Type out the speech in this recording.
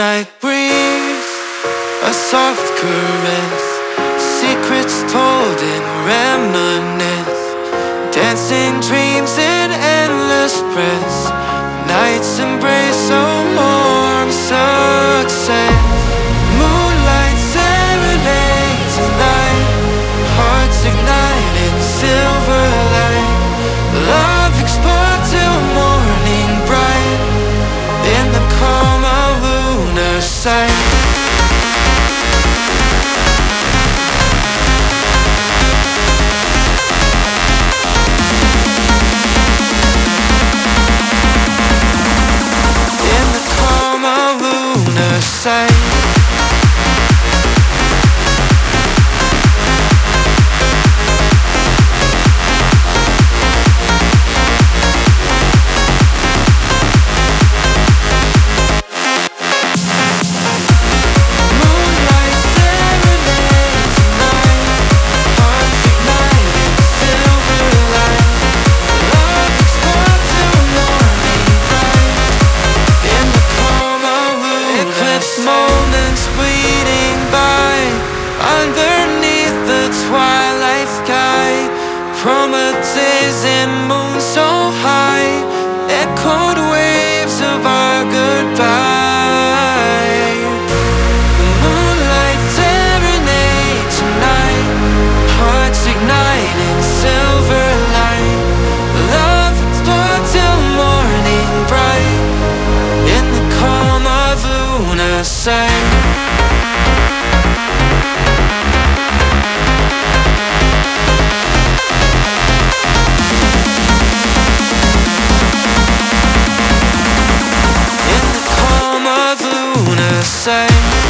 night breeze, a soft caress, secrets told and reminisce, dancing dreams in endless breaths, night's embrace, so warm success. Moonlight serenade tonight, hearts ignite in silver light, love explored till morning bright, in the calm of lunar sight. Sight. Moments fleeting by underneath the twilight sky, prometheus and moon so high, echoed waves of our goodbye. Moonlight serenade tonight, hearts ignite in silver light, love explored till morning bright, in the calm of lunar sight. In the calm of lunar sight.